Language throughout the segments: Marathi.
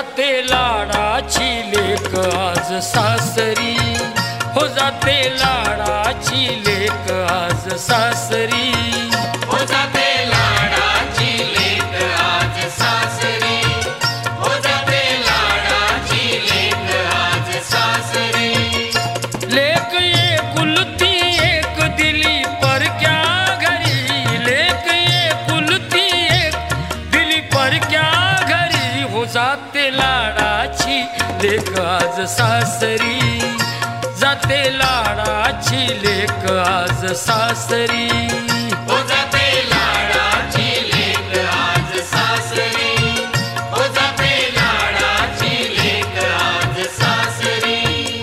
जाते लाडाची लेक आज सासरी, हो जाते लाडाची लेक आज सासरी, हो जाते लाडाची लेक आज सासरी, हो जाते लाडाची लेक आज सासरी। लेक एकुलती एक दिली परक्या घरी, लेक एकुलती एक दिली परक्या घरी, हो जाते लाडाची लेक आज सासरी, जाते लाडाची लेक आज सासरी, हो जाते लाडाची लेक आज सासरी, हो जाते लाडाची लेक आज सासरी।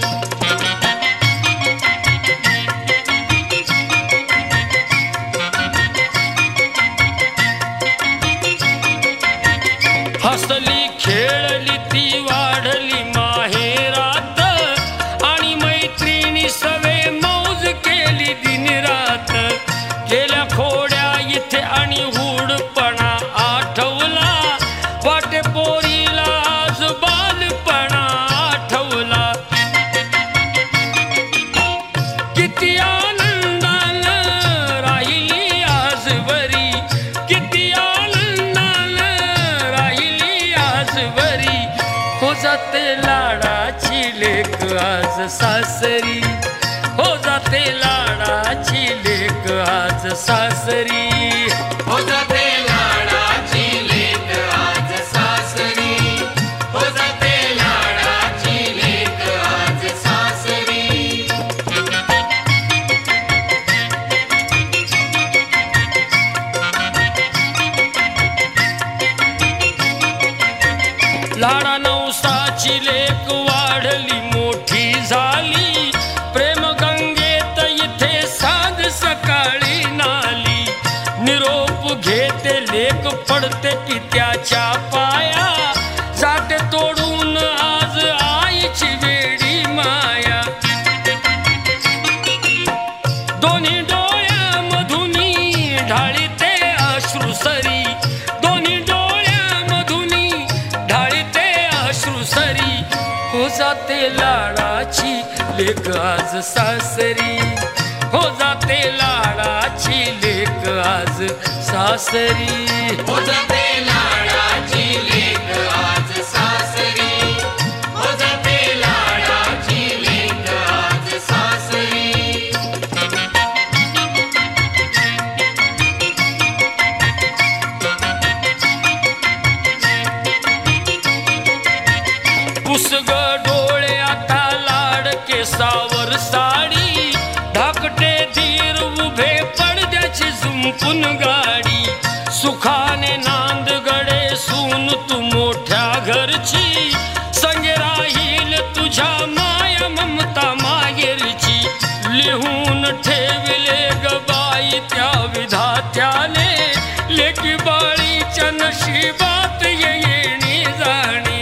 हसली खेळली ती वाढली माहेरात, आणि मैत्रिणी सवे मौज केली दिनरात, गेल्या खोड्या इथे आणि हुडपणा आठवला, वाटे पोरीला आज बालपणा आठवला, किती आनंदानं राहिली आज बरी, किती आनंदानं राहिली आज बरी, हो जाते लाडाची लेक आज सासरी, हो जाते लाडाची लेक आज सासरी, हो जाते लाडाची लेक आज सासरी, हो जाते लाडाची लेक आज सासरी। लाडा नवसाची लेक वाढली मोठी झाली, प्रेम गंगेत इथे सांज सकाळी नाली, निरोप घेते लेक पडते की त्याच्या पाया, जाते तोडून आज आईची वेडी माया, दोन्ही डोळ्यामधुनी ढाळीते अश्रुसरी, दोन्ही डोळ्यामधुनी ढाळीते अश्रुसरी, हो जाते लाडाची लेक आज सासरी, हो जाते लाडाची लेक आज सासरी, हो जाते लाडाची लेक आज सासरी, हो जाते लाडाची लेक आज सासरी। पुसग डोळे आता लाडके सावर साडी, धाकटे धीर उभे पडद्याची झुंपून गाडी, सुखाने नांदगडे सून तू मोठ्या घरची, संगे राहील तुझ्या माया ममता मागेरची, लिहून ठेविले ग बाई त्या विधात्याने, लेकी बाळीच्या नशिबात येणे जाणे,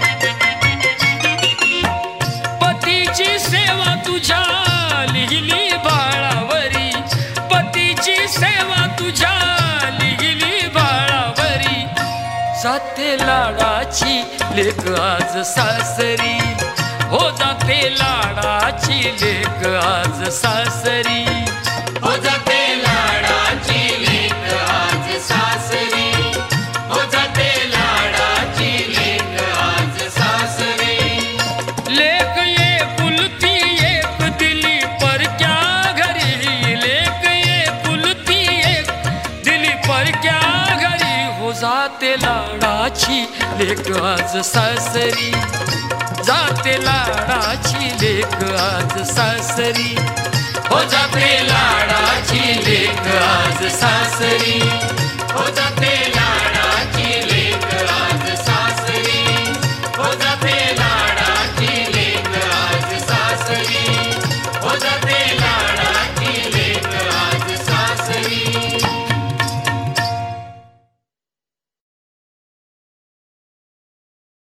पतीची सेवा तुझ्या लिहिली बाळावरी, पतीची सेवा तुझ्या लिहिली बाळावरी, जाते लाडाची लेक आज सासरी, हो जाते लाडाची लेक आज सासरी, हो जाते लाडाची लेक आज सासरी, हो जाते लाडाची लेक आज सासरी। लेक एकुलती एक दिली परक्या घरी, लेक एकुलती एक दिली परक्या घरी, हो जाते लाडाची लेक आज सासरी, जाते लाडाची लेक आज सासरी, हो जाते लाडाची लेक आज सासरी, हो जाते